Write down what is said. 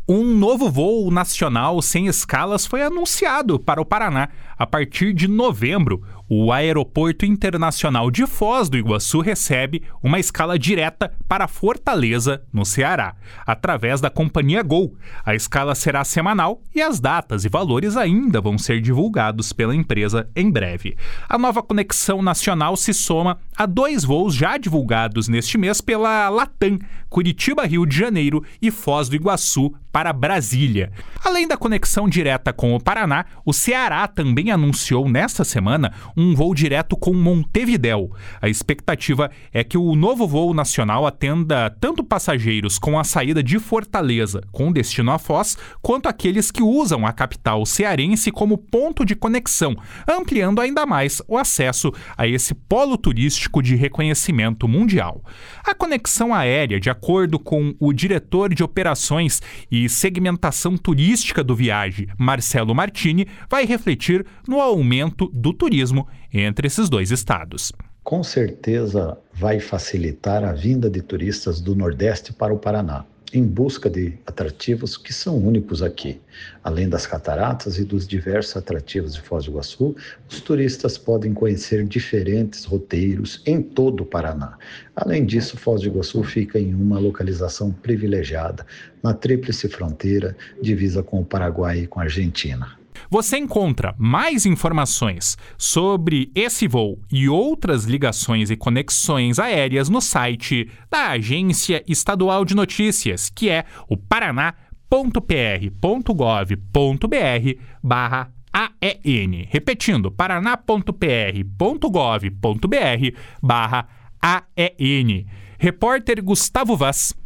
Um novo voo nacional sem escalas foi anunciado para o Paraná. A partir de novembro, o Aeroporto Internacional de Foz do Iguaçu recebe uma escala direta para Fortaleza, no Ceará, através da companhia Gol. A escala será semanal e as datas e valores ainda vão ser divulgados pela empresa em breve. A nova conexão nacional se soma a 2 voos já divulgados neste mês pela Latam, Curitiba, Rio de Janeiro e Foz do Iguaçu para Brasília. Além da conexão direta com o Paraná, o Ceará também anunciou nesta semana um voo direto com Montevidéu. A expectativa é que o novo voo nacional atenda tanto passageiros com a saída de Fortaleza, com destino a Foz, quanto aqueles que usam a capital cearense como ponto de conexão, ampliando ainda mais o acesso a esse polo turístico de reconhecimento mundial. A conexão aérea, de acordo com o diretor de operações e segmentação turística do Viage, Marcelo Martini, vai refletir no aumento do turismo entre esses 2 estados. Com certeza vai facilitar a vinda de turistas do Nordeste para o Paraná, em busca de atrativos que são únicos aqui. Além das cataratas e dos diversos atrativos de Foz do Iguaçu, os turistas podem conhecer diferentes roteiros em todo o Paraná. Além disso, Foz do Iguaçu fica em uma localização privilegiada, na tríplice fronteira, divisa com o Paraguai e com a Argentina. Você encontra mais informações sobre esse voo e outras ligações e conexões aéreas no site da Agência Estadual de Notícias, que é o paraná.pr.gov.br/AEN. Repetindo, paraná.pr.gov.br/AEN. Repórter Gustavo Vaz.